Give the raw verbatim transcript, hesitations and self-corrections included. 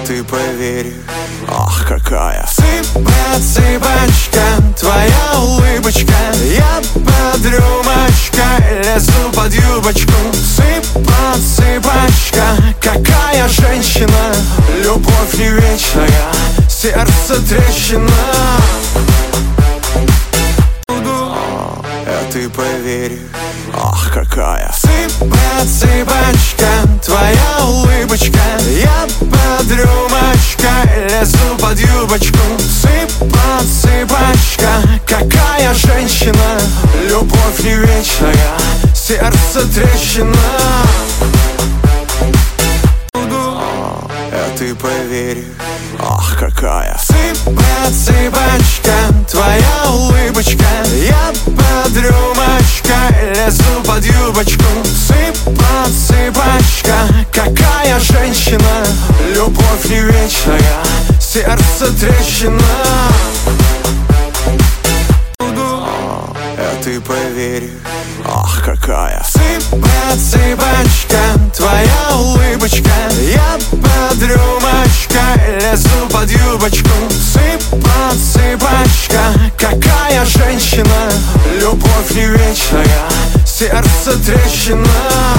ты поверь, ах, какая сыпать цыпочка, твоя улыбочка. Я под рюмочкой лезу под юбочку. Сыпать цыпочка, какая женщина. Любовь не вечная, сердце трещина. Ты поверь, ах, какая сыпать цыпочка, твоя улыбочка. Я под рюмочкой лезу под юбочку. Сыпать цыпочка, какая женщина. Любовь не вечная, сердце трещина. Ты поверь, ах, какая сыпать цыпочка, твоя улыбочка. Я под рюмочкой лезу под юбочку. Сыпать цыпочка, какая женщина. Любовь не вечная, сердце трещина. Ты поверь, ах, какая сыпать цыпочка, твоя улыбочка. Я под рюмочкой лезу под юбочку. Сыпать цыпочка, какая женщина. Любовь не вечная, сердце трещина.